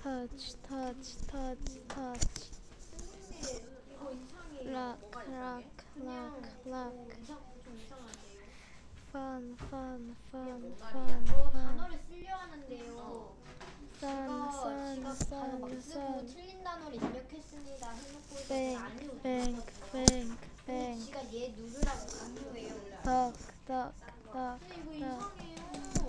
touch, touch, touch, touch. 선생님 이거 이상해요. Lock, lock, lock, lock. 좀 이상한데요. Fun, fun, fun, 말이야. fun, fun. 단어를 쓰려 하는데요. Sun, sun, 지가 단어 막 sun, 쓰고 sun. 틀린 단어를 입력했습니다 해놓고 있어서 Bank, 안 해도 bank, 되거든요. bank, 근데 bank. 지가 얘 누르라고 강요해요. Duck, duck, duck, 근데 이거 duck. 이상해요.